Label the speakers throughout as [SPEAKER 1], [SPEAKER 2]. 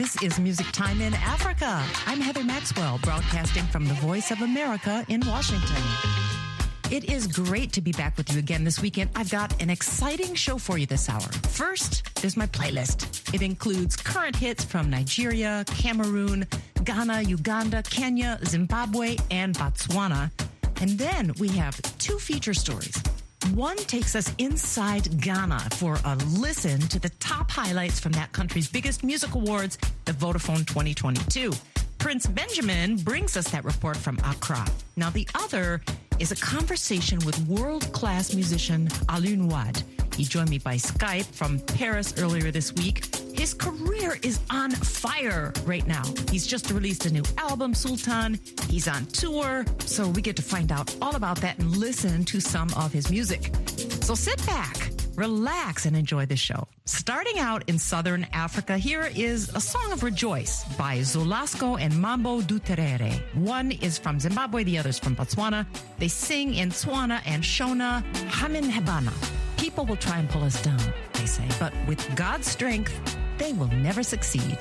[SPEAKER 1] This is Music Time in Africa. I'm Heather Maxwell, broadcasting from the Voice of America in Washington. It is great to be back with you again this weekend. I've got an exciting show for you this hour. First, there's my playlist. It includes current hits from Nigeria, Cameroon, Ghana, Uganda, Kenya, Zimbabwe, and Botswana. And then we have two feature stories. One takes us inside Ghana for a listen to the top highlights from that country's biggest music awards, the Vodafone 2022. Prince Benjamin brings us that report from Accra. Now, the other is a conversation with world-class musician Alun Wad. He joined me by Skype from Paris earlier this week. His career is on fire right now. He's just released a new album, Sultan. He's on tour, so we get to find out all about that and listen to some of his music. So sit back, relax, and enjoy the show. Starting out in Southern Africa, here is a song of Rejoice by Zolasco and Mambo Duterere. One is from Zimbabwe, the other's from Botswana. They sing in Tswana and Shona, Hamin Hebana. People will try and pull us down, they say, but with God's strength, they will never succeed.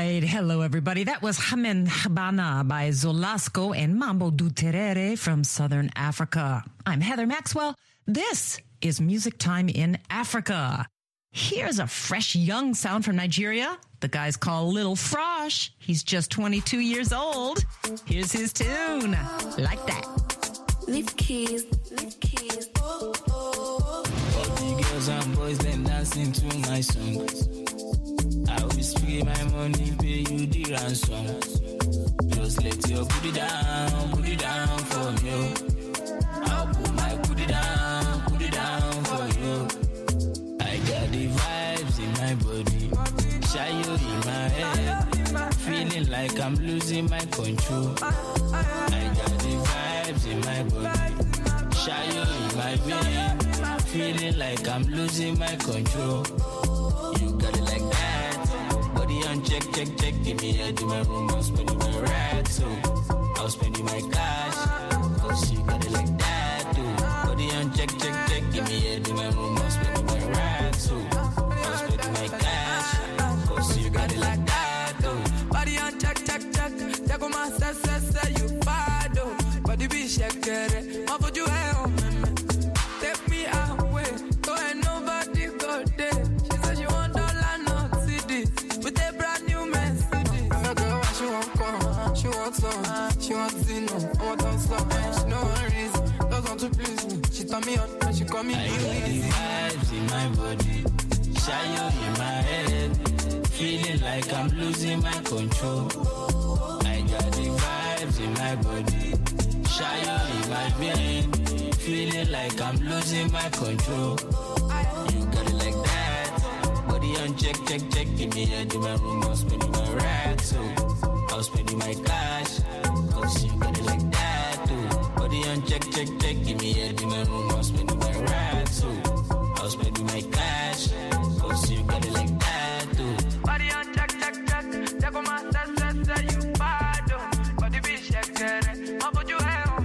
[SPEAKER 1] right. Hello, everybody. That was Hamen Habana by Zolasco and Mambo du Terere from Southern Africa. I'm Heather Maxwell. This is Music Time in Africa. Here's a fresh young sound from Nigeria. The guy's called Little Frosh. He's just 22 years old. Here's his tune. Like that.
[SPEAKER 2] Leave keys, leave keys.
[SPEAKER 3] All the girls and boys then dancing to my song. I will spray my money, pay you the ransom. Just let your put it down for me. I'll put my put it down for you. I got the vibes in my body, shy in my head, feeling like I'm losing my control. I got the vibes in my body, shy in my vein, feeling like I'm losing my control. You got it like that. Body on check, give me head in my room, I'm spending my racks, so I'll spend my cash, cause you got it like that, too. Body on check, give me head in my room, I'm spending my racks, so I'll spend my cash, cause you got it like that, too.
[SPEAKER 4] Body on check, check on my say, you bad, oh. Body be shakere, my foot you hell, take me away, go and nobody go there. She said she want dollar, not CDs, with a brand new Mercedes. I'm a girl, she won't come, she wants some, she wants Zeno, I want some slow, she no one reason, doesn't want to please me. She turn me on, and she call me
[SPEAKER 3] I got the vibes in my body, shy in my head, feeling like I'm losing my control. I got the vibes in my body, shy in my vein, feeling like I'm losing my control. You got it like that. Body on check, give me head in my room, I'll spend my racks, so I'll spend my cash, cause you got it like that, too. Body on check, give me head in my room, I'll spend my racks, so I'll spend my cash, cause you got it like that, too.
[SPEAKER 4] Body on check, on my say, you bad, oh. Body be shakere, my foot you hell,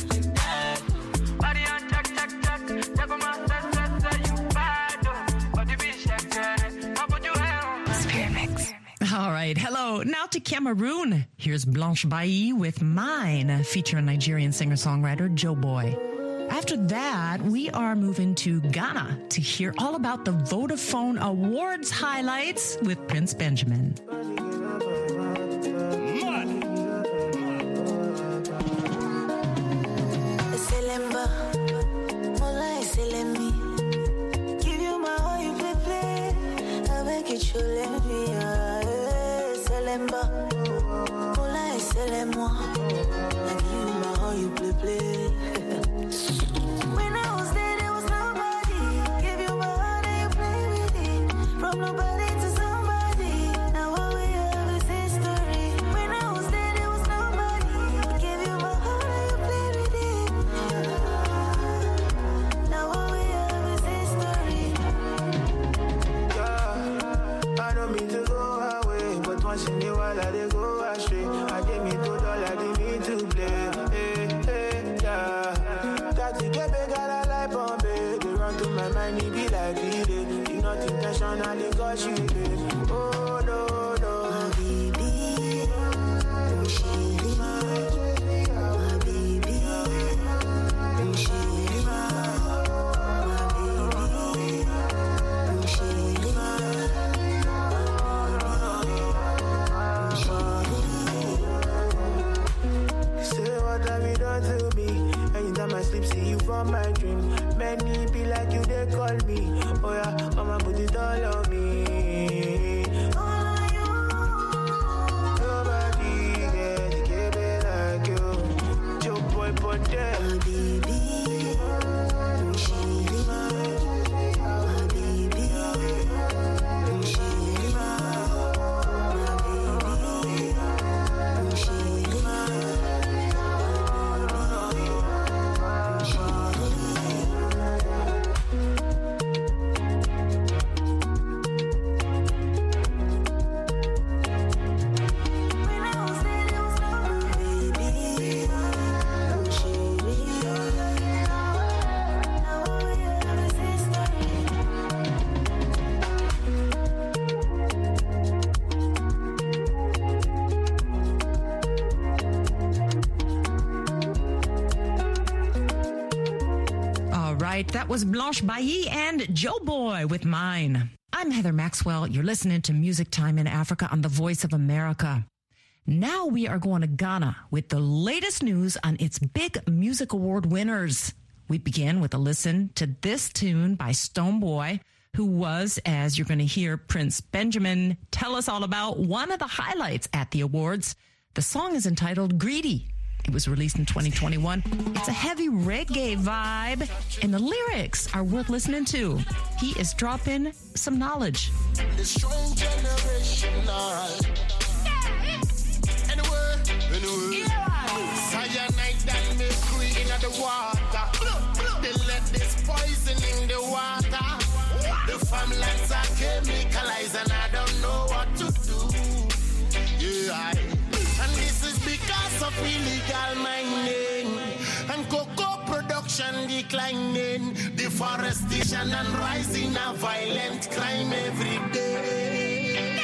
[SPEAKER 4] body on check on my say, you bad, oh. Body be shakere, my foot you hell.
[SPEAKER 1] Spirit Mix. All right. Hello. Now to Cameroon. Here's Blanche Bailly with Mine, featuring Nigerian singer-songwriter Joe Boy. After that, we are moving to Ghana to hear all about the Vodafone Awards highlights with Prince Benjamin.
[SPEAKER 5] When I was there, there was nobody. Give you my heart and you play with it. From nobody to somebody. Now what we have is history. When I was there, there was nobody. Give you my heart and you play with it. Now what we have is history.
[SPEAKER 6] Yeah, I don't mean to go away, but once in a while I dey go astray. I dey me to dollar, they need to play. My mind, it be like it. You not intentionally cause you did. Oh, no, no.
[SPEAKER 5] My baby, oh chérie. My baby, oh chérie. My baby, oh chérie.
[SPEAKER 6] Say what have you done to me? Anytime I sleep, see you from my dream. Many be like you, they call me. Oh yeah, mama put it all on me. Nobody get it like you. Joe boy, put that.
[SPEAKER 5] My baby, oh chérie. My baby, oh chérie. My baby, oh chérie.
[SPEAKER 1] right. That was Blanche Bailly and Joe Boy with Mine. I'm Heather Maxwell. You're listening to Music Time in Africa on the Voice of America. Now we are going to Ghana with the latest news on its big music award winners. We begin with a listen to this tune by Stonebwoy, who was, as you're going to hear Prince Benjamin tell us all about, one of the highlights at the awards. The song is entitled Greedy. It was released in 2021. It's a heavy reggae vibe, and the lyrics are worth listening to. He is dropping some knowledge.
[SPEAKER 7] The strong generational. Anyway. Cyanide and mercury in the water. They let this poison in the water. The farmlands are chemicalized and I don't know what to do. Yeah, and this is because of illegal mining and cocoa production declining, deforestation and rising of violent crime every day.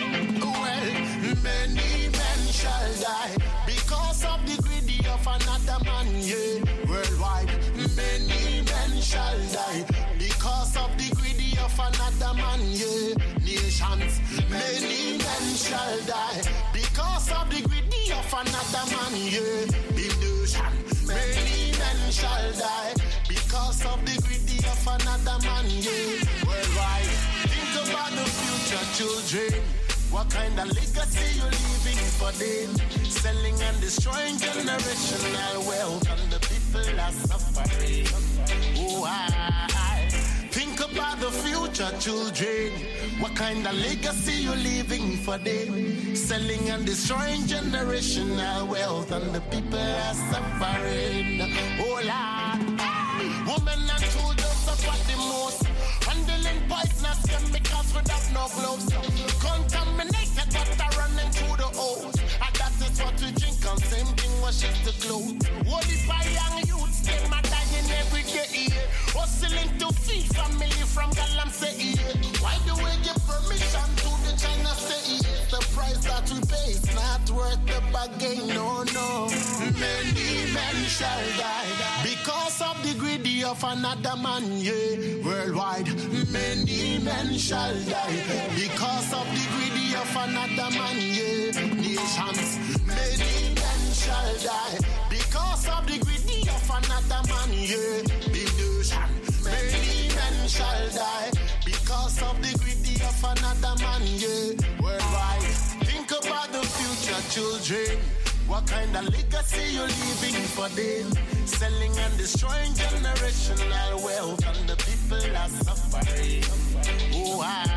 [SPEAKER 7] Well, many men shall die because of the greedy of another man, yeah. Worldwide, many men shall die because of the greedy of another man, yeah. Nations, many men shall die because of the greedy of another man, yeah. In nation, many men shall die because of the greedy of another man, yeah. Worldwide, think about the future children. What kind of legacy you leaving for them? Selling and destroying generational wealth, and the people are suffering. Oh, I think about the future children. What kind of legacy you leaving for them? Selling and destroying generational wealth, and the people are suffering. Oh, Lord. Women and children suffer the most. Handling poisonous chemicals without no gloves. Contaminated water running through the hose. And that is what we drink, and same thing washes the clothes. Only by young youths, them are dying every day. Hustling to feed family from Galamsey. Why do we give permission to the China say? The price that we pay is not worth the bargain, no, no. Many men shall die because of the greedy of another man, yeah. Worldwide, many men shall die because of the greedy of another man, yeah. Nations, many men shall die because of the greedy of another man, yeah. The nation, many men shall die because of the greedy of another man, yeah. Worldwide, think about the future children. What kind of legacy you leaving for them? Selling and destroying generational wealth, and the people are suffering. Oh,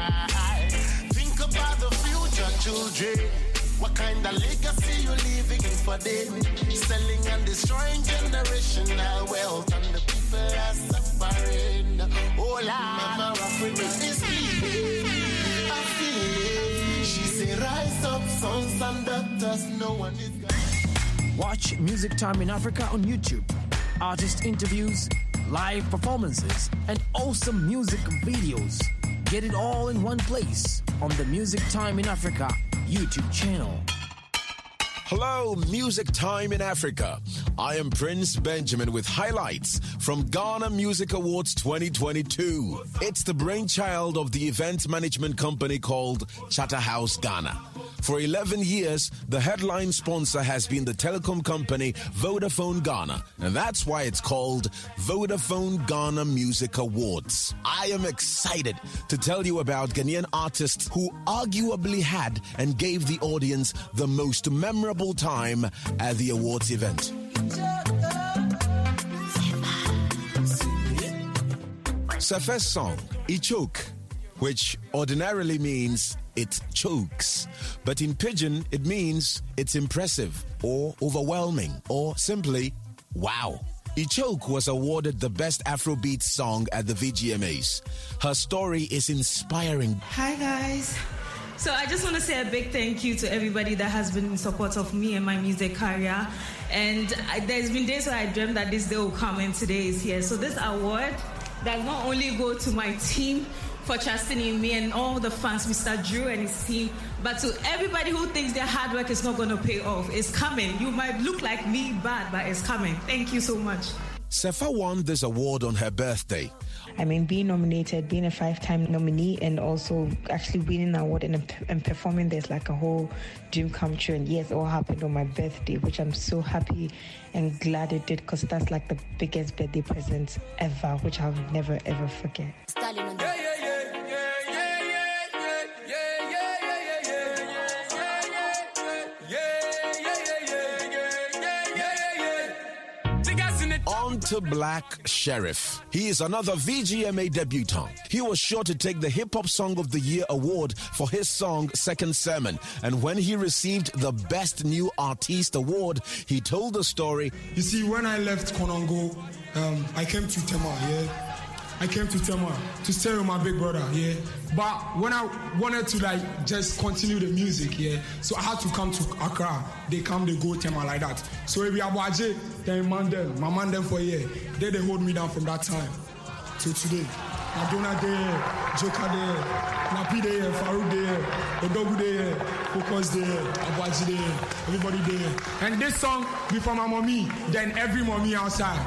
[SPEAKER 7] I think about the future children. What kind of legacy you leaving for them? Selling and destroying generational wealth, and the people are suffering. Oh, Lord, is bleeding. I feel it. She say, rise up, sons and daughters. No one is.
[SPEAKER 8] Watch Music Time in Africa on YouTube. Artist interviews, live performances, and awesome music videos. Get it all in one place on the Music Time in Africa YouTube channel.
[SPEAKER 9] Hello, Music Time in Africa. I am Prince Benjamin with highlights from Ghana Music Awards 2022. It's the brainchild of the event management company called Charterhouse Ghana. For 11 years, the headline sponsor has been the telecom company Vodafone Ghana, and that's why it's called Vodafone Ghana Music Awards. I am excited to tell you about Ghanaian artists who arguably had and gave the audience the most memorable time at the awards event. Sefe's song, Ichoke, which ordinarily means it chokes, but in Pidgin it means it's impressive or overwhelming or simply wow. Ichoke was awarded the Best Afrobeat Song at the VGMAs. Her story is inspiring.
[SPEAKER 10] Hi guys. So I just want to say a big thank you to everybody that has been in support of me and my music career. And there's been days where I dreamt that this day will come, and today is here. So this award does not only go to my team for trusting in me and all the fans, Mr. Drew and his team, but to everybody who thinks their hard work is not going to pay off. It's coming. You might look like me bad, but it's coming. Thank you so much.
[SPEAKER 9] Sefa won this award on her birthday.
[SPEAKER 11] I mean, being nominated, being a 5-time nominee, and also actually winning an award and performing there's like a whole dream come true. And yes, it all happened on my birthday, which I'm so happy and glad it did, because that's like the biggest birthday present ever, which I'll never ever forget.
[SPEAKER 9] On to Black Sheriff. He is another VGMA debutant. He was sure to take the Hip Hop Song of the Year award for his song Second Sermon. And when he received the Best New Artist award, he told the story.
[SPEAKER 12] You see, when I left Konongo, I came to Tema, yeah? I came to Tema to stay with my big brother, yeah? But when I wanted to just continue the music, yeah, so I had to come to Accra. They come, they go Tema like that. So if you have Waje, then my man them for a year. They hold me down from that time till today. Madonna there, Joker there, Napi there, Farouk there, Odogu there, Focus there, Abuaji there, everybody there. And this song before my mommy, then every mommy outside.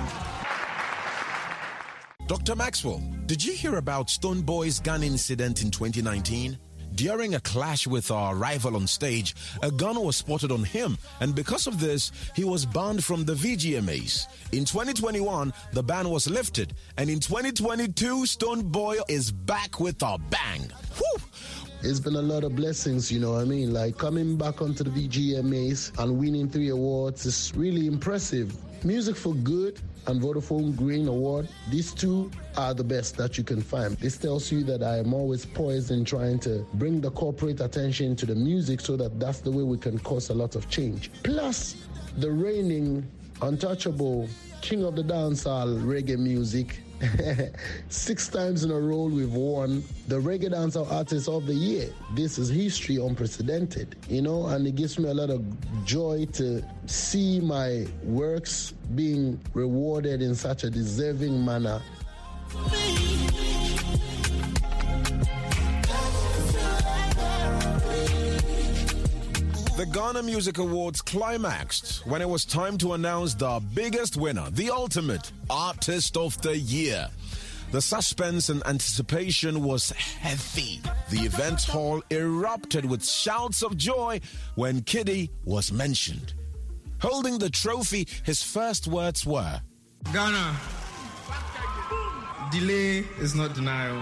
[SPEAKER 9] Dr. Maxwell, did you hear about Stone Boy's gun incident in 2019? During a clash with our rival on stage, a gun was spotted on him, and because of this, he was banned from the VGMAs. In 2021, the ban was lifted, and in 2022, Stone Boy is back with a bang. Whew!
[SPEAKER 13] It's been a lot of blessings, you know what I mean? Like coming back onto the VGMAs and winning 3 awards is really impressive. Music for Good and Vodafone Green Award, these 2 are the best that you can find. This tells you that I am always poised in trying to bring the corporate attention to the music so that that's the way we can cause a lot of change. Plus, the reigning, untouchable king of the dancehall reggae music, 6 times in a row we've won the Reggae Dancehall Artist of the Year. This is history unprecedented, you know, and it gives me a lot of joy to see my works being rewarded in such a deserving manner.
[SPEAKER 9] The Ghana Music Awards climaxed when it was time to announce the biggest winner, the ultimate Artist of the Year. The suspense and anticipation was heavy. The event hall erupted with shouts of joy when Kiddy was mentioned. Holding the trophy, his first words were,
[SPEAKER 14] Ghana, delay is not denial.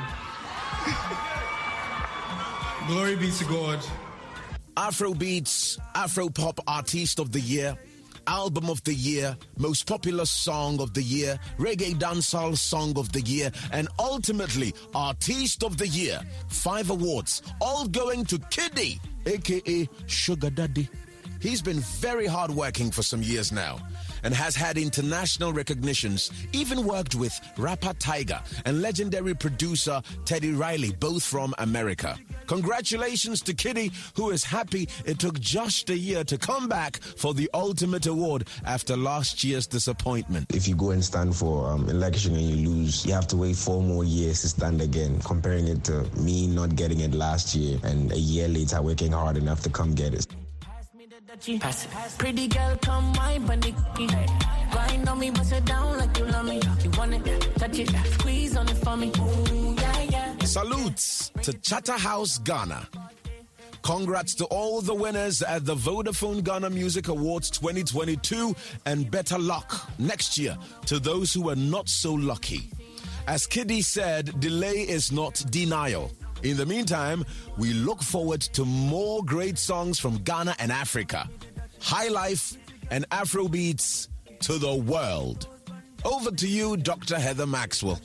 [SPEAKER 14] Glory be to God.
[SPEAKER 9] Afrobeats, Afropop Artist of the Year, Album of the Year, Most Popular Song of the Year, Reggae Dancehall Song of the Year, and ultimately Artist of the Year. 5 awards, all going to Kiddy, aka Sugar Daddy. He's been very hardworking for some years now and has had international recognitions, even worked with rapper Tiger and legendary producer Teddy Riley, both from America. Congratulations to Kiddy, who is happy it took just a year to come back for the ultimate award after last year's disappointment.
[SPEAKER 15] If you go and stand for election and you lose, you have to wait 4 more years to stand again, comparing it to me not getting it last year and a year later working hard enough to come get it.
[SPEAKER 16] Pretty girl, come wine, bunny. Grind on me, bust it down like you love me. You want it, touch it, squeeze on it for me. Ooh, yeah, yeah.
[SPEAKER 9] Salutes to Chatterhouse Ghana. Congrats to all the winners at the Vodafone Ghana Music Awards 2022, and better luck next year to those who were not so lucky. As Kiddy said, delay is not denial. In the meantime, we look forward to more great songs from Ghana and Africa. High life and Afrobeats to the world. Over to you, Dr. Heather Maxwell.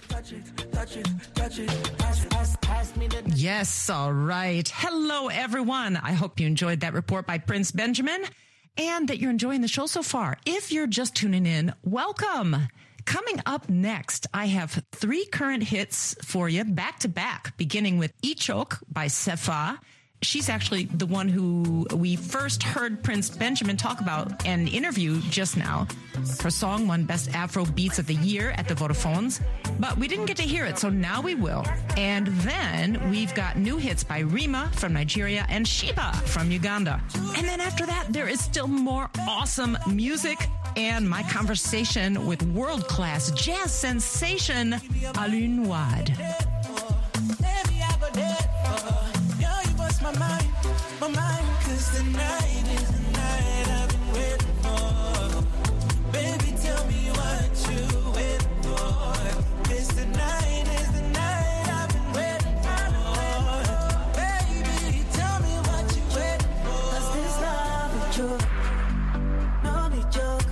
[SPEAKER 1] Yes, all right. Hello, everyone. I hope you enjoyed that report by Prince Benjamin and that you're enjoying the show so far. If you're just tuning in, welcome. Coming up next, I have 3 current hits for you back to back, beginning with Ichok by Sefa. She's actually the one who we first heard Prince Benjamin talk about and interview just now. Her song won Best Afro Beats of the Year at the Vodafones, but we didn't get to hear it, so now we will. And then we've got new hits by Rima from Nigeria and Sheba from Uganda. And then after that, there is still more awesome music. and my conversation with world-class jazz sensation Alun Wad.
[SPEAKER 17] Baby, I go there for yo, you bust my mind, 'cause tonight is the night I've been waiting for. Baby, tell me what you waiting for. 'Cause tonight is the night I've been waiting for. Baby, tell me what you waiting for. 'Cause this love is joke, no be joke.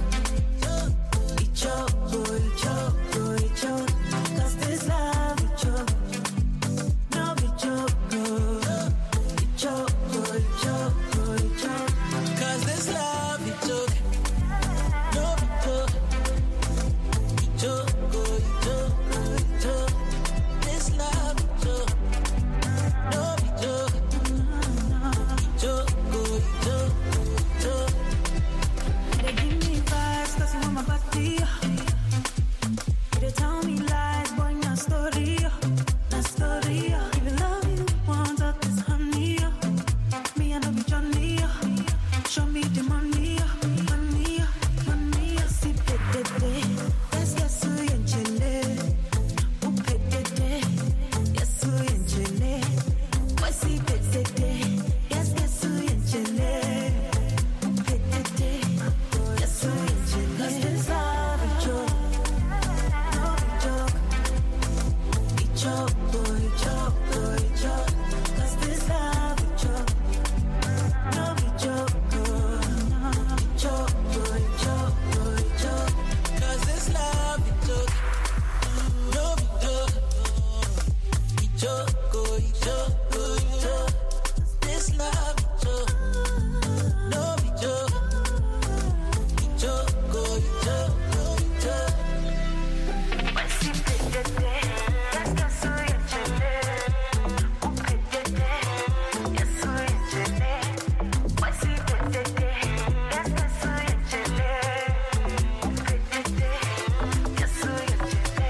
[SPEAKER 17] It joke, boy, it joke, boy, it joke. 'Cause this love is joke. No be joke, it joke, boy, it joke, boy, it joke. 'Cause this love is joke. No be joke, it joke, boy, it joke, boy, it joke. This love is joke. No be joke, it joke, boy, it joke, boy, it joke. They give me vibes 'cause you want my body. They tell me lies, boy, not story. Not story. If you love you, want up this honey. Me and be Johnny. Show me the money. Money, money. See, pete. Yes, yes, we in Chile. Oh, pete. Yes, we in Chile. Why see, pete. Yes, yes, we in Chile. Oh, pete. Yes, we in Chile. 'Cause this love is joke. No be joke. It joke, boy, it joke, boy, it joke. 'Cause this love is joke. No be joke, it joke, boy, it joke, boy, it joke. 'Cause this love is joke. No be joke. It joke, boy, it joke, boy, it joke. This love is joke. No be joke. It joke, boy, it joke, boy, it joke. Why see pete? Yes, yes, we in Chile. Oh, pete. Yes, we in Chile. Why see pete? Yes, yes, we in Chile. Oh, pete. Yes, we in Chile.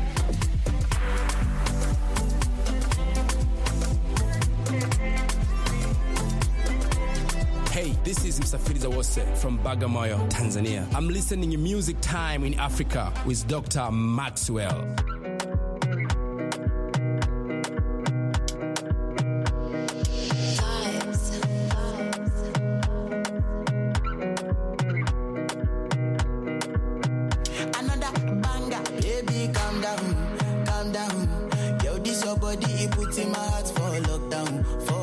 [SPEAKER 18] Hey, this is Msafiri Zawose from Bagamoyo, Tanzania. I'm listening to Music Time in Africa with Dr. Maxwell.
[SPEAKER 17] Another banger, baby, calm down, calm down. Yo, this your body, it puts in my heart for lockdown,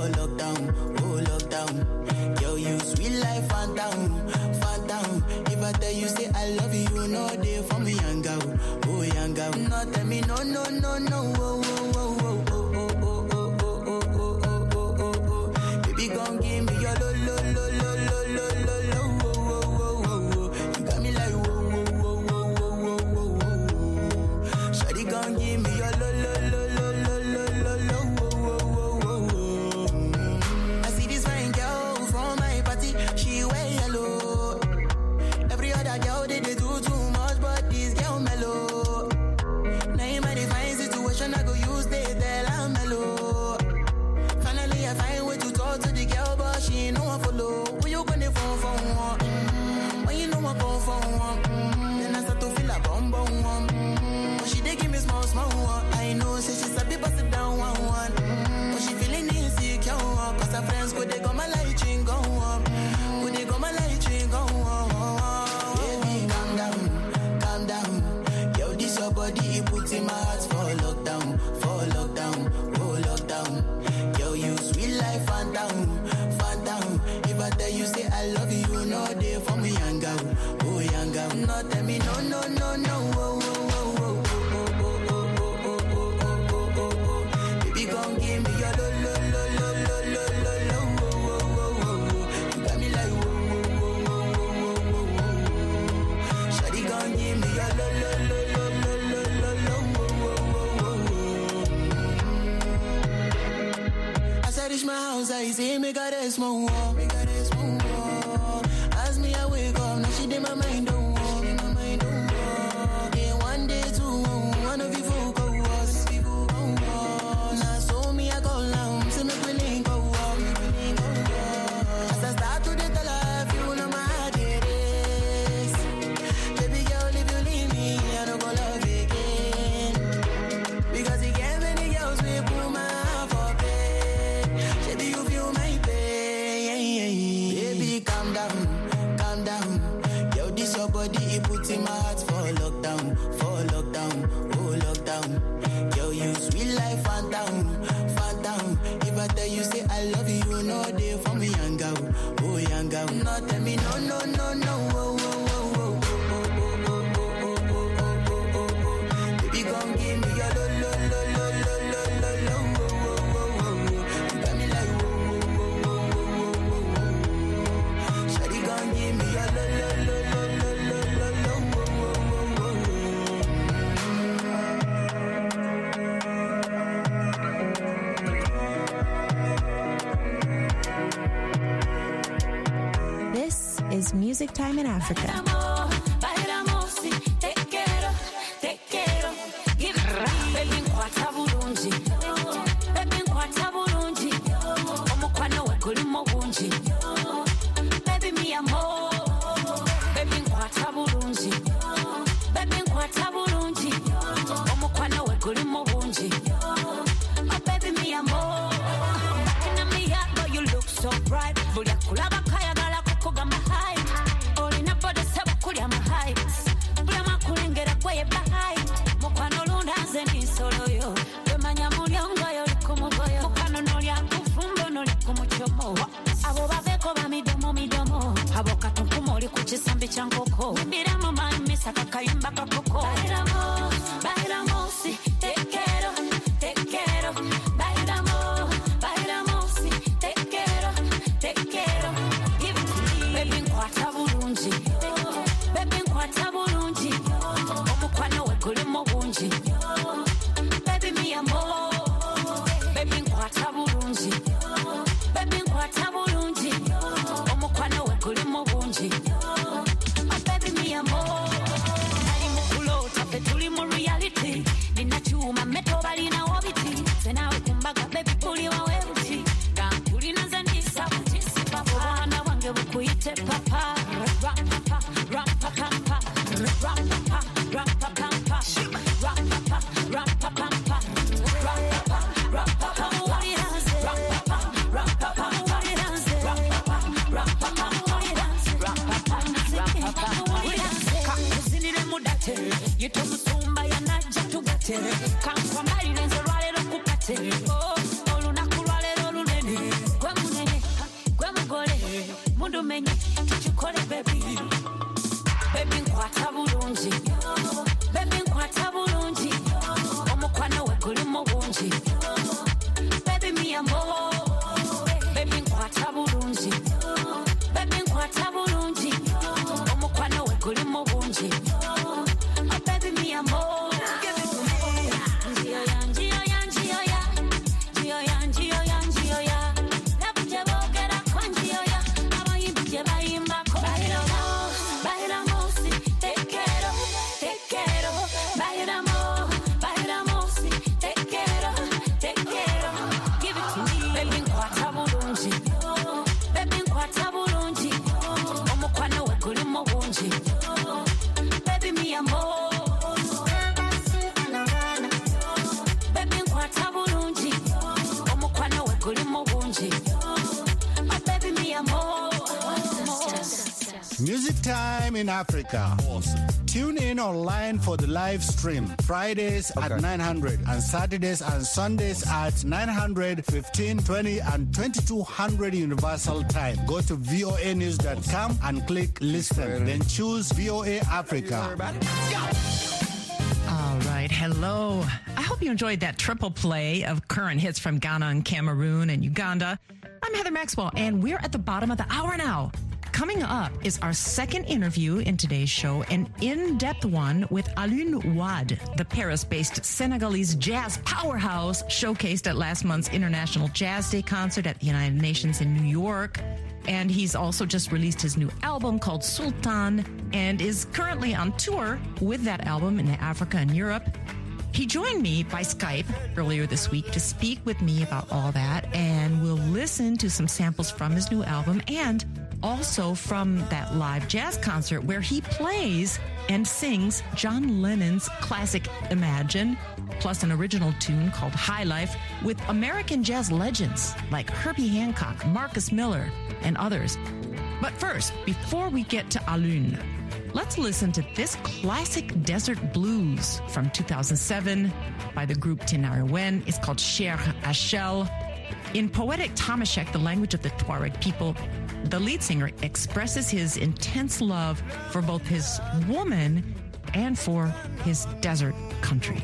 [SPEAKER 17] oh lockdown. Yo, you sweet life, phantom, phantom. If I tell you say I love you, no day for me, young girl, oh young girl. No tell me no, no, no, no, oh, oh, oh, oh, oh, oh, oh, oh, oh, oh, oh, oh, oh, oh. Baby, gon' give me your lo, lo, lo, lo, lo, lo, lo, lo, oh, oh, oh, oh, oh. You got me like whoa, whoa, whoa, whoa, whoa, whoa, whoa, whoa. Shawty gon' give me your lo, lo, lo, lo, lo, lo, lo, lo, oh, oh, oh, oh, oh. I see this fine girl from my party, she wear yellow. Every other girl they do too much, but this girl mellow. Now in my divine situation, I go use they tell I'm mellow. Finally, I find way to talk to the girl, but she ain't no one follow. Who you gonna phone for one? When you know I phone for one, then I start to feel a bum bum one. But she dey give me small small one. I know, say she's a bit busted down one. But she feeling insecure, 'cause her friends go they go my light ring go on. Go they go my light ring go on. Baby, calm down, calm down. Yo, this your body, it puts in my heart for lockdown, oh lockdown. Yo, you sweet life, phantom, phantom. If I tell you say I love you, no day for me, young girl, oh young girl. No tell me no, no, no, no, oh, oh, oh, oh, oh, oh, oh, oh, oh, oh, oh, oh, oh. Baby, gon' give me your lo, lo, lo, lo, lo, lo, lo, lo, oh, oh, oh, oh, oh. You got me like whoa, whoa, whoa, whoa, whoa, whoa, whoa. Shawty gon' give me your lo, lo, lo, lo, lo, lo, lo, lo, oh, oh, oh, oh. As I reach my house, I see me got a small wall, As me I wake up, now she did my mind don't walk, Yeah, one day, two, one of you folk go us. Now so me I go down, see me willing go up. As I start to the life, you know my heart it is.
[SPEAKER 19] lockdown, oh lockdown. Yo, you sweet life, phantom, phantom. If I tell you say I love you, you know they for me, young girl, oh young girl. No, tell me no, no, no, no, oh, oh, oh, oh. Baby, come give me your lo, lo, lo, lo, lo, lo, lo, lo, oh, oh, oh, oh. You got me like, oh, oh, oh, oh, oh, oh. Shawty, come give me your lo, lo, lo, lo, lo, lo, lo, lo, oh, oh, oh,
[SPEAKER 1] oh. This is Music Time in Africa.
[SPEAKER 20] Music Time in Africa. Awesome. Tune in online for the live stream. Fridays at 900 and Saturdays and Sundays at 900, 15, 20 and 2200 Universal Time. Go to voanews.com and click listen. Then choose VOA Africa.
[SPEAKER 1] All right. Hello. I hope you enjoyed that triple play of current hits from Ghana and Cameroon and Uganda. I'm Heather Maxwell, and we're at the bottom of the hour now. Coming up is our second interview in today's show, an in-depth one with Alioune Wade, the Paris-based Senegalese jazz powerhouse showcased at last month's International Jazz Day concert at the United Nations in New York. And he's also just released his new album called Sultan and is currently on tour with that album in Africa and Europe. He joined me by Skype earlier this week to speak with me about all that, and we'll listen to some samples from his new album and also from that live jazz concert where he plays and sings John Lennon's classic Imagine, plus an original tune called High Life with American jazz legends like Herbie Hancock, Marcus Miller, and others. But first, before we get to Alioune, let's listen to this classic desert blues from 2007 by the group Tinari Wen. It's called Cher Achel. In poetic Tamashek, the language of the Tuareg people, the lead singer expresses his intense love for both his woman and for his desert country.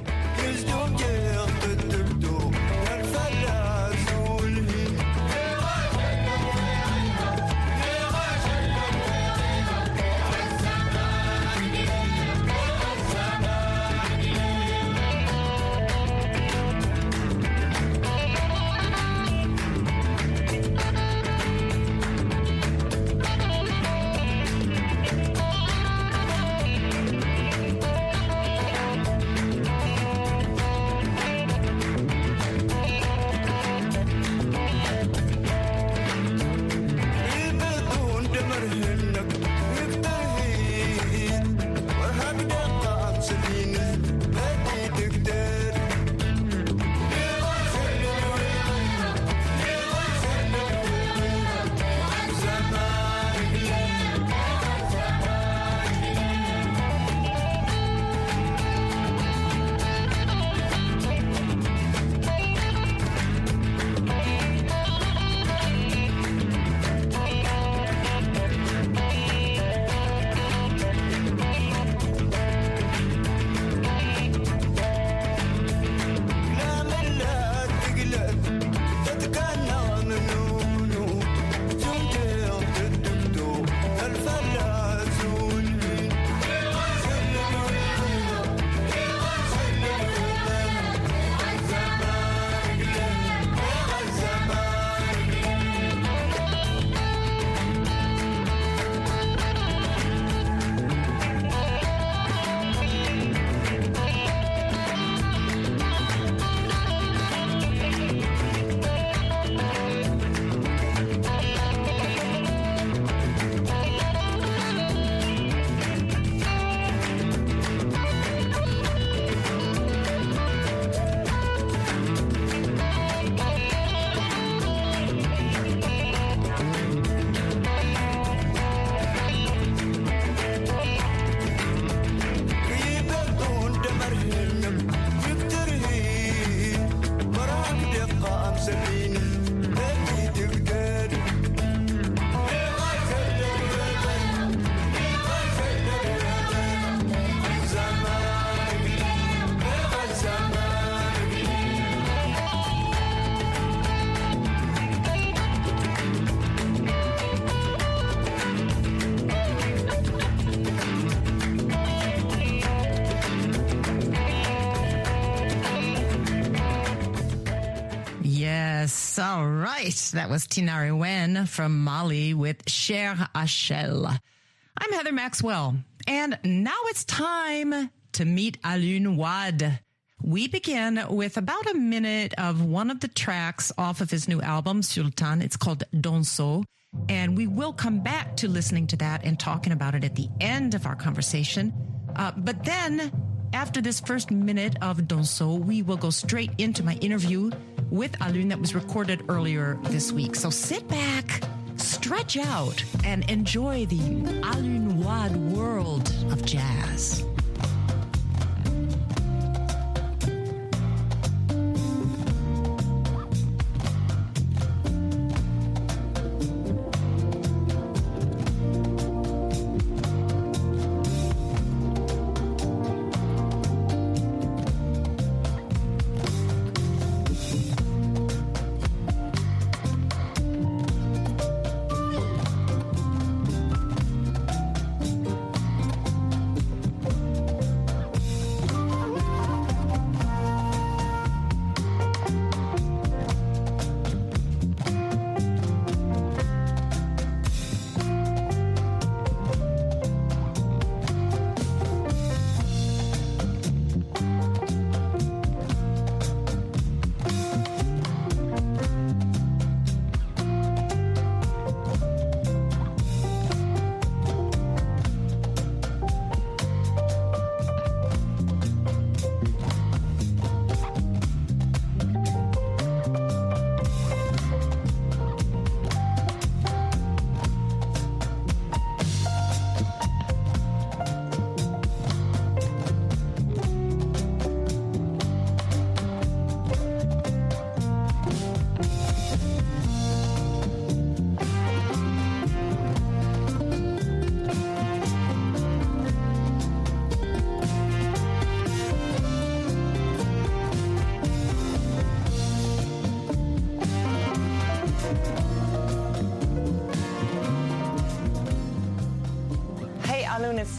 [SPEAKER 1] Yes, all right. That was Tinari Wen from Mali with Cher Achel. I'm Heather Maxwell, and now it's time to meet Alun Wad. We begin with about a minute of one of the tracks off of his new album, Sultan. It's called Donso, and we will come back to listening to that and talking about it at the end of our conversation. But then, after this first minute of Donso, we will go straight into my interview with Alun that was recorded earlier this week. So sit back, stretch out, and enjoy the Alun Wad world of jazz.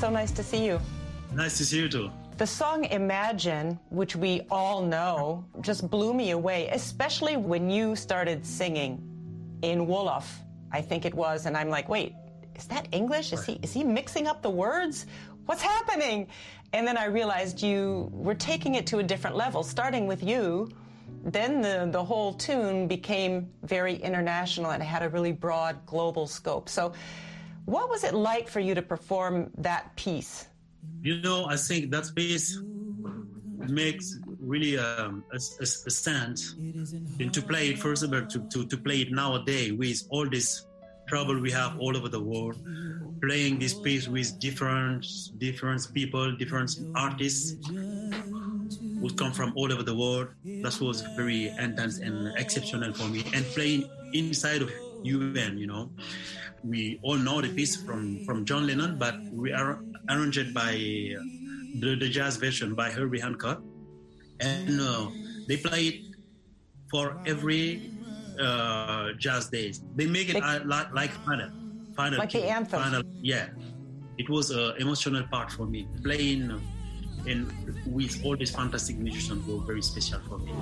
[SPEAKER 21] so nice to see you.
[SPEAKER 22] Nice to see you too.
[SPEAKER 21] The song Imagine, which we all know, just blew me away, especially when you started singing in Wolof, I think it was, and I'm like, wait, is that English? Is he mixing up the words? What's happening? And then I realized you were taking it to a different level, starting with you. Then the whole tune became very international and had a really broad global scope. So what was it like for you to perform that piece?
[SPEAKER 22] You know, I think that piece makes really a sense. And to play it, first of all, to play it nowadays with all this trouble we have all over the world, playing this piece with different people, different artists who come from all over the world. That was very intense and exceptional for me. And playing inside of UN, you know. We all know the piece from John Lennon, but we are arranged by the jazz version by Herbie Hancock. And they play it for every jazz days. They make it like final.
[SPEAKER 21] Like the anthem.
[SPEAKER 22] Final, yeah. It was an emotional part for me. Playing and with all these fantastic musicians were very special for me.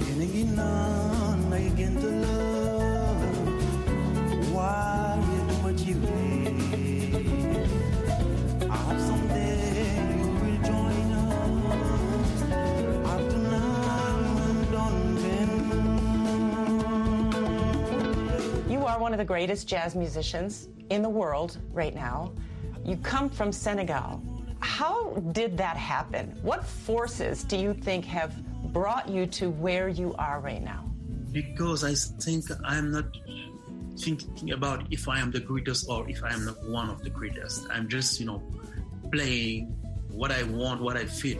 [SPEAKER 17] Why you do what you did? I hope someday you will join us. After now I'm done.
[SPEAKER 21] You are one of the greatest jazz musicians in the world right now. You come from Senegal. How did that happen? What forces do you think have brought you to where you are right now?
[SPEAKER 22] Because I think I'm not thinking about if I am the greatest or if I am not one of the greatest. I'm just, you know, playing what I want, what I feel.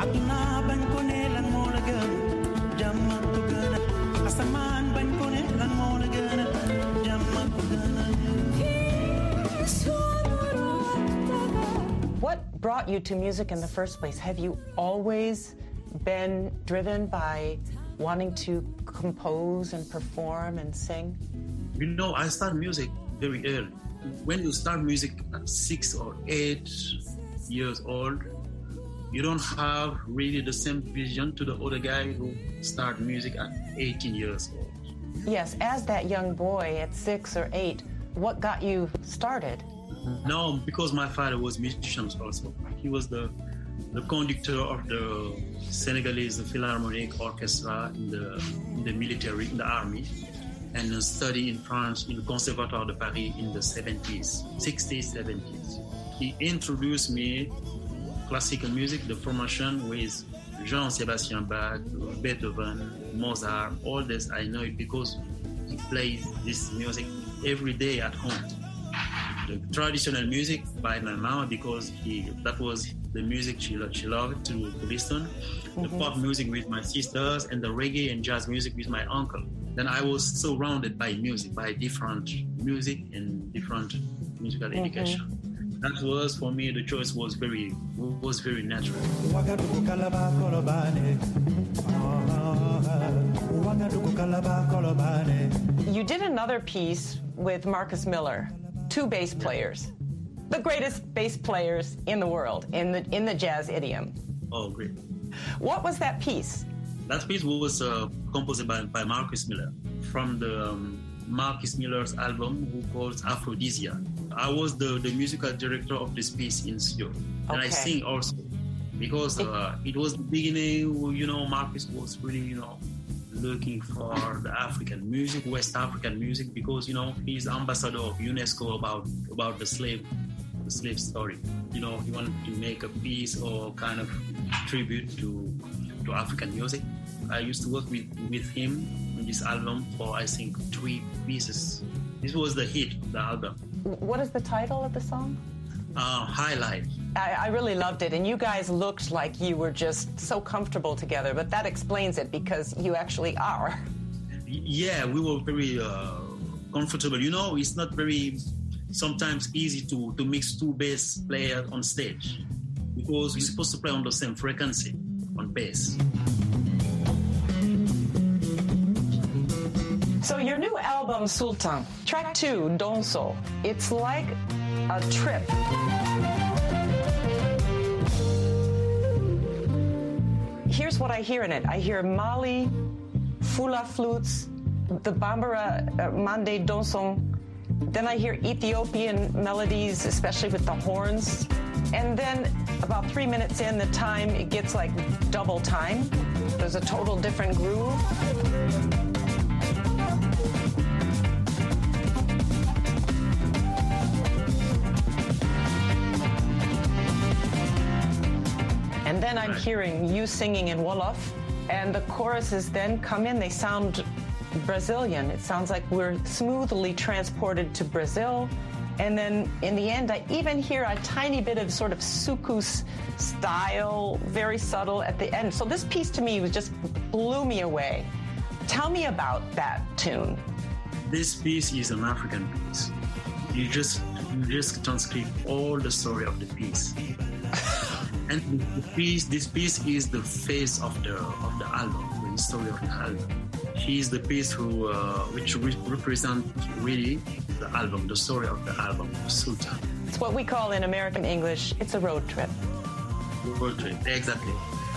[SPEAKER 21] What brought you to music in the first place? Have you always been driven by wanting to compose and perform and sing?
[SPEAKER 22] You know, I started music very early. When you start music at 6 or 8 years old, you don't have really the same vision to the other guy who start music at 18 years old.
[SPEAKER 21] Yes, as that young boy at 6 or 8, what got you started?
[SPEAKER 22] No, because my father was musician also. He was the conductor of the Senegalese Philharmonic Orchestra in the military, in the army, and studied in France in the Conservatoire de Paris in the 60s, 70s. He introduced me classical music, the formation with Jean-Sébastien Bach, Beethoven, Mozart, all this. I know it because he plays this music every day at home. The traditional music by my mama, because that was the music she loved to listen. The pop music with my sisters, and the reggae and jazz music with my uncle. Then I was surrounded by music, by different music and different musical education. That was, for me, the choice was very natural.
[SPEAKER 21] You did another piece with Marcus Miller, 2 bass players, the greatest bass players in the world, in the jazz idiom.
[SPEAKER 22] Oh, great.
[SPEAKER 21] What was that piece?
[SPEAKER 22] That piece was composed by Marcus Miller from the Marcus Miller's album who calls Aphrodisia. I was the musical director of this piece in studio. And I sing also because it was the beginning, you know, Marcus was really, you know, looking for the African music, West African music, because, you know, he's ambassador of UNESCO about the slave story. You know, he wanted to make a piece or kind of tribute to African music. I used to work with him on this album for, I think, 3 pieces. This was the hit, the album.
[SPEAKER 21] What is the title of the song?
[SPEAKER 22] Highlight.
[SPEAKER 21] I really loved it, and you guys looked like you were just so comfortable together, but that explains it because you actually are.
[SPEAKER 22] Yeah, we were very comfortable. You know, it's not very sometimes easy to mix 2 bass players on stage because we're supposed to play on the same frequency on bass.
[SPEAKER 21] So your new album, Sultan, track 2, Donso, it's like a trip. here's what I hear in it. I hear Mali, Fula flutes, the Bambara Mande Donsong. Then I hear Ethiopian melodies, especially with the horns. And then about 3 minutes in, the time, it gets like double time. There's a total different groove. And then I'm hearing you singing in Wolof, and the choruses then come in. They sound Brazilian. It sounds like we're smoothly transported to Brazil. And then in the end, I even hear a tiny bit of sort of soukous style, very subtle at the end. So this piece to me was just blew me away. Tell me about that tune.
[SPEAKER 22] This piece is an African piece. You just transcribe all the story of the piece. And this piece is the face of the album, the story of the album. She is the piece which represents really the album, the story of the album, Sultan.
[SPEAKER 21] It's what we call in American English, it's a road trip.
[SPEAKER 22] Road trip, exactly.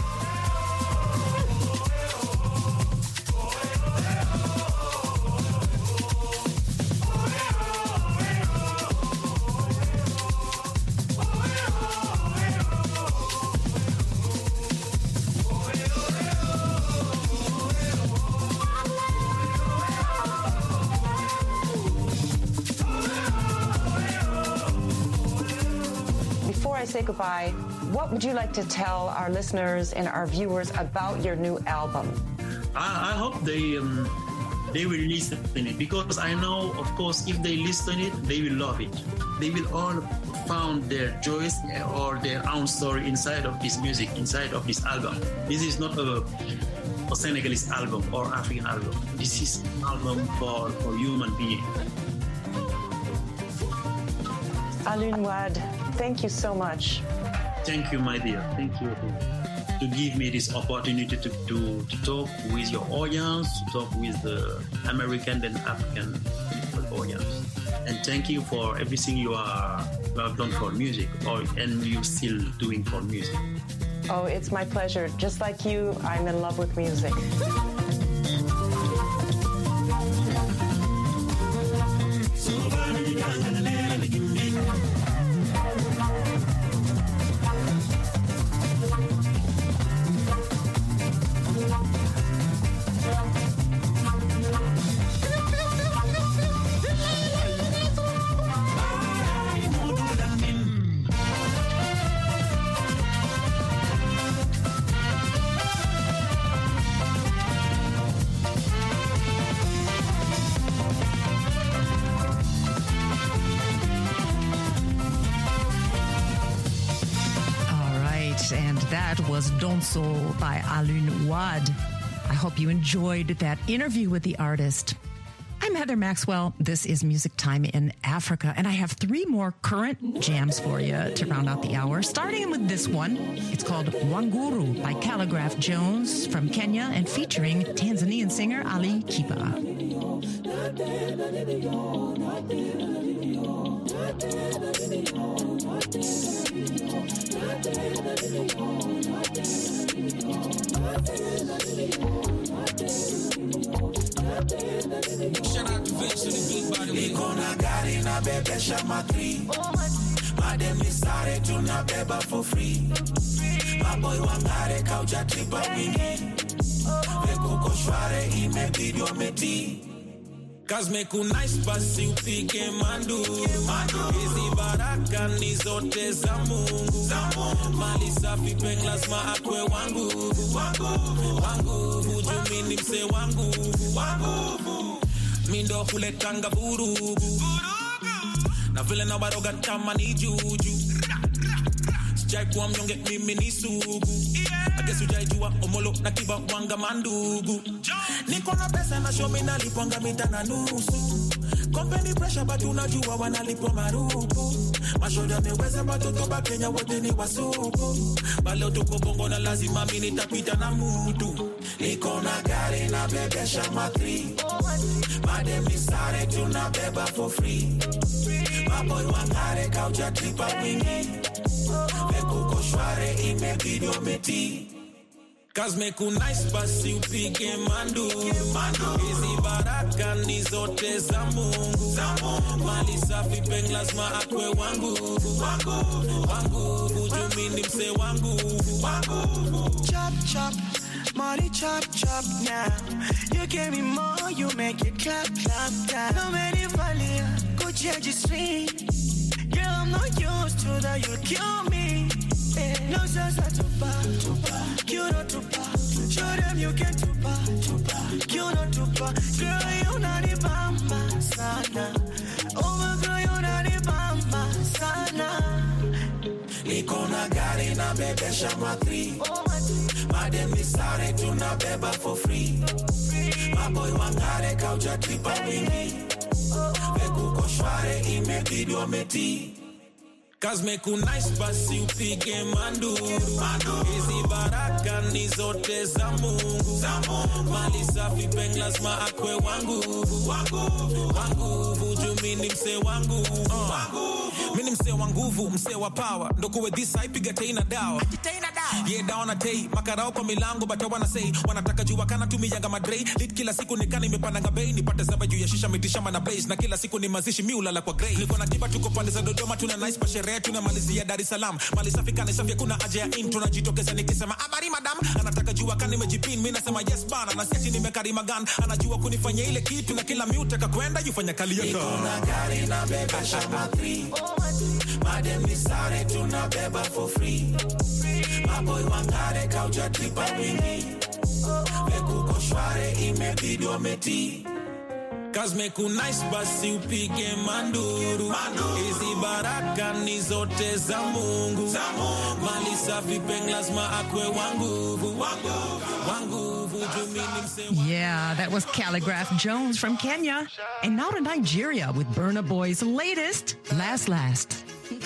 [SPEAKER 21] Say goodbye, what would you like to tell our listeners and our viewers about your new album?
[SPEAKER 22] I hope they will listen to it, because I know, of course, if they listen to it, they will love it. They will all found their joys or their own story inside of this music, inside of this album. This is not a Senegalese album or African album. This is an album for human beings.
[SPEAKER 21] Alun Wad, thank you so much.
[SPEAKER 22] Thank you, my dear. Thank you to give me this opportunity to talk with your audience, to talk with the American and African people audience. And thank you for everything you have done for music, and you're still doing for music.
[SPEAKER 21] Oh, it's my pleasure. Just like you, I'm in love with music.
[SPEAKER 1] That was Donso by Alun Wad. I hope you enjoyed that interview with the artist. I'm Heather Maxwell. This is Music Time in Africa, and I have 3 more current jams for you to round out the hour, starting with this one. It's called Wanguru by Calligraph Jones from Kenya and featuring Tanzanian singer Ali Kiba.
[SPEAKER 2] Shout out to Vince to the big body. Nikona gari na bebesha matri. Madem ni sare tunabeba for free. Maboy wangare kauja tripa wingi. Weko koshware imebidi ometi. Kazmeku nice basi upike manduru. Hizi baraka ni zote za Mungu. Mali safi pen lazima akwe wangu. Wangu hujumini mse wangu. Mindo huletanga vurugu. Na vile na baroga tama ni juju. Sijai kuwa mnyonge mimi ni sugu. Agesu ujai omolo na kiba wanga mandugu. Niko na pesa na show mina lipwanga mita na nusu. Company pressure but unajua wanalipwa marupu. Mashoda meweza batoto ba Kenya wote ni wasuku. Baleo tuko bongo na lazima mimi nitapita na mutu. Niko na gari na bebesha matri. Madem ni sare tunabeba for free. Maboy wangare kauja tripa wingi. Weko koshware imebidi ometi. Cause make you nice basi upige manduru. Hizi baraka ni zote za Mungu. Mali safi peng lazima akwe wangu. Wangu hujumi ni mse wangu.
[SPEAKER 17] Chop chop, money chop chop now. You give me more, you make it clap clap down. No many valley, go change your street. Girl, I'm not used to that, you'll kill me. No sense to buy, you not to buy. Show them you can to buy, you not to buy. Girl, you not the bamba sana. Oh my girl, you not the bamba sana.
[SPEAKER 2] Niko na gari na bebesha matri. Madem ni sare tunabeba for free. Maboy wangare kauja tripa wingi. Vekuko shware imebidi wameti. Cause make you nice basi upige manduru. Hizi baraka ni zote za Mungu. Mali safi peng lazima akwe wangu. Wangu hujumi ni mse wangu. Mini mse wa nguvu, mse wa power. Ndo kuwe this haipiga teina dawa. Yeah, down a tay. Makarao kwa milango bata wana say. Wanataka jua kana tumiyanga madrei. Lit kila siku nikani mepandanga bei. Nipate zaba juu ya shisha mitishamba na blaze. Na kila siku ni mazishi miulala kwa grey. Niko na kiba tuko pande za Dodoma. Tuna nice pa sherehe. Tuna malizia Dar es Salaam. Mali safi kani safi kuna aje ya in. Tunajitokeza nikisema habari madam. Anataka jua kani mejipin. Mina sema yes bana. Na siachi nimekarima gun. Anajua kunifanya ile kitu. Na kila miutaka kwenda yufanya kali yaka. Niko na gari na bebesha matri. Madem ni sare tunabeba for free. Maboy wangare kauja tripa wingi. Vekuko shware imebidi wameti. Cause make you nice basi upige manduru. Hizi baraka ni zote za Mungu. Mali safi peng lazima akwe wangu. Wangu hujumi ni mse.
[SPEAKER 1] Yeah, that was Calligraph Jones from Kenya. And now to Nigeria with Burna Boy's latest, Last Last.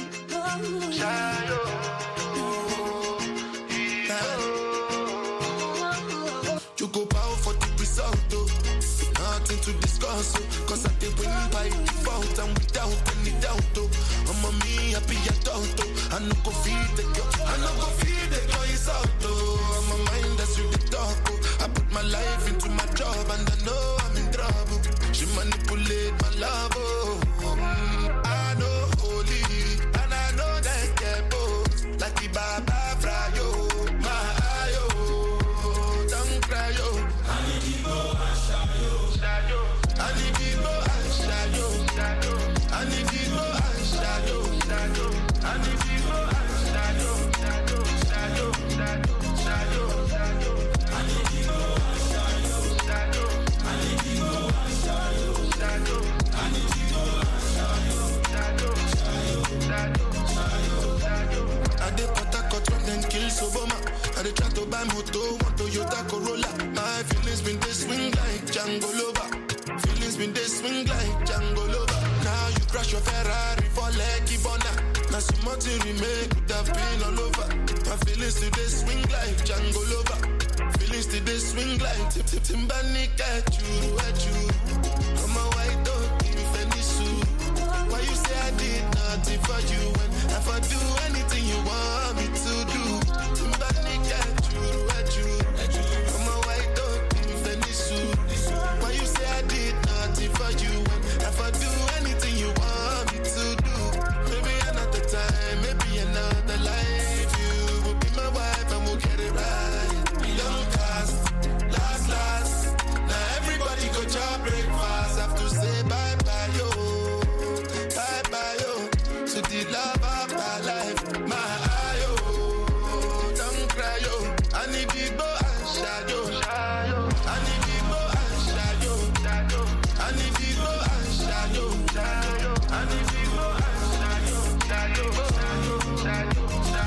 [SPEAKER 7] You go bow for the result, nothing to discuss, cause I did win by default and without any doubt. I'm a me happy adult, I no go feed the girl, I no go feed the girl is out. I'm a mind that's really dark. I put my life into my job and I know I'm in trouble. She manipulate my love, I know holy and I know that get both like the Baba Frayo. I dey try to buy moto, want Toyota Corolla. My feelings been they swing like Django Lover. Feelings been they swing like Django Lover. Now you crash your Ferrari for Lucky Bona. Now some more to remake could have been all over. My feelings today swing like Django Lover. Feelings today swing like Timbani at you. I'm a white dog in Fenisu. Why you say I did nothing for you when if I do anything you want me to do? Timbani at you. I'm a white dog in Fenisu. Why you say I did nothing for you when if I do anything you want me to do? Maybe another time, maybe another life. You will be my wife and we'll get it right. Young cast, last. Now everybody go job breakfast. Have to say bye-bye, yo. Bye-bye, yo. To the love of my life. My eye, yo. Don't cry, yo. I need people and shadow. I need people and shadow. I need people and shadow. I need people and shadow. I need people and shadow.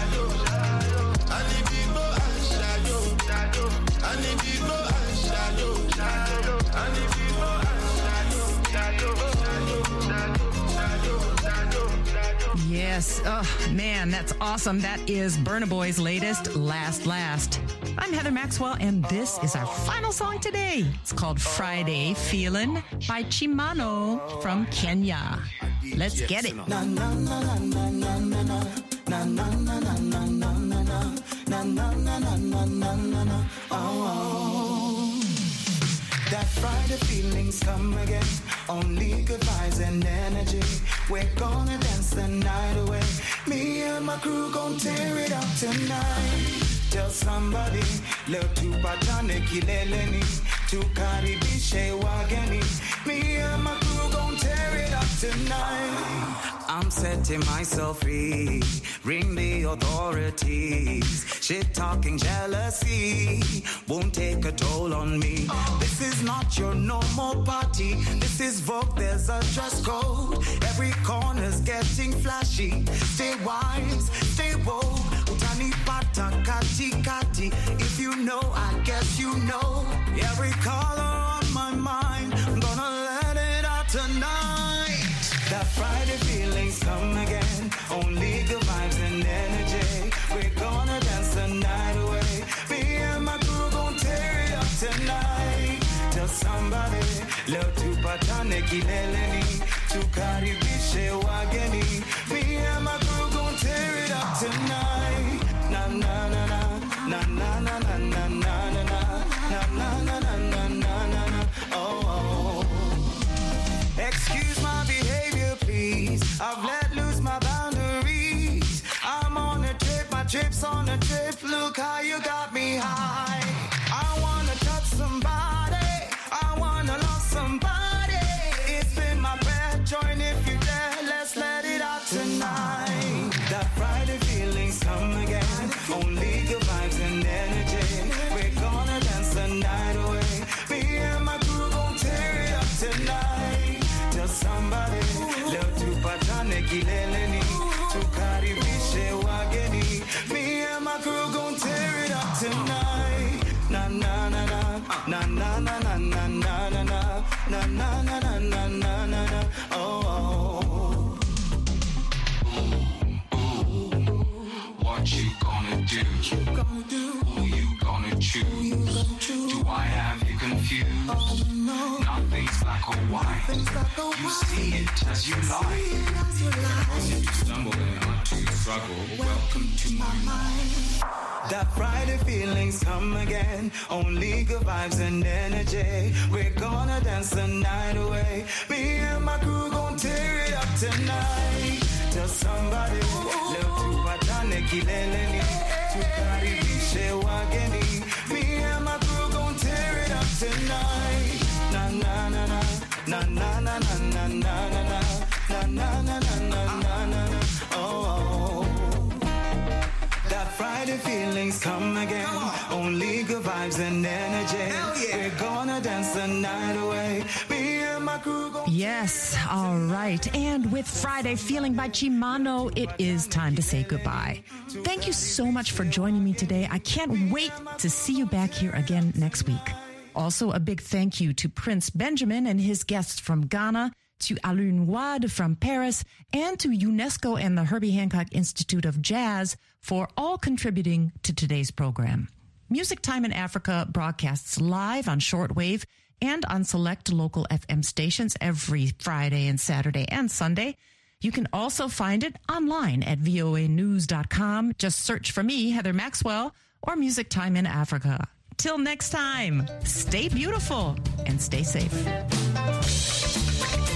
[SPEAKER 7] I need people and shadow. I need people and shadow.
[SPEAKER 1] Yes. Oh, man, that's awesome. That is Burna Boy's latest, Last. I'm Heather Maxwell, and this is our final song today. It's called Friday Feelin' by Chimano from Kenya. Let's get it.
[SPEAKER 17] Na na na na na na na na na na na na na na
[SPEAKER 19] na na na na na na na na. Oh. That Friday feelings come again. Only good vibes and energy. We're gonna dance the night away. Me and my crew gon' tear it up tonight. Tell somebody, leo tupatane kileleni, tukaribishe wageni. Me and my crew gon' tear it up tonight. I'm setting myself free, ring the authorities. Shit talking jealousy won't take a toll on me. This is not your normal party, this is Vogue, there's a dress code. Every corner's getting flashy. Stay wise, stay woke. Utani pata kati kati. If you know, I guess you know. Every color on my mind, I'm gonna let it out tonight. That Friday feelings come again. Only good vibes and energy. We're gonna dance the night away. Me and my crew gon' tear it up tonight. Tell somebody, leo tupatane kileleni, tukaribishe wageni. Me and my crew gon' tear it up tonight. Na na na na na na na na na na na na na na na na. Oh. Excuse my behavior, please. I've let loose my boundaries. I'm on a trip, my trip's on a trip. Look how you got me high. I wanna touch somebody. I wanna love somebody. It's been my prayer. Join if you dare. Let's let it out tonight. That Friday feelings come again. Only good vibes and energy. We're gonna dance the night away. Me and my crew gon' tear it up tonight. Tell somebody, leo tupatane kileleni, tukaribishe wageni. Me and my crew gon' tear it up tonight. Na na na na na na na na na na na na na na na na na na. Oh.
[SPEAKER 3] What you gonna do? Who you gonna choose? Do I have you confused? Nothing's black or white. You see it as you like. If you stumble and not to struggle, welcome to my mind.
[SPEAKER 19] That Friday feelings come again. Only good vibes and energy. We're gonna dance the night away. Me and my crew gon' tear it up tonight. Tell somebody, leo tupatane kileleni, tukaribishe wageni. Me and my crew gon' tear it up tonight. Na na na na na na na na na na na na na na na. Oh. That Friday feelings come again. Only good vibes and energy. We're gonna dance the night away. Me and my crew gon'
[SPEAKER 1] Yes, all right. And with Friday Feeling by Chimano, it is time to say goodbye. Thank you so much for joining me today. I can't wait to see you back here again next week. Also, a big thank you to Prince Benjamin and his guests from Ghana, to Alun Wad from Paris, and to UNESCO and the Herbie Hancock Institute of Jazz for all contributing to today's program. Music Time in Africa broadcasts live on shortwave and on select local FM stations every Friday and Saturday and Sunday. You can also find it online at voanews.com. Just search for me, Heather Maxwell, or Music Time in Africa. Till next time, stay beautiful and stay safe.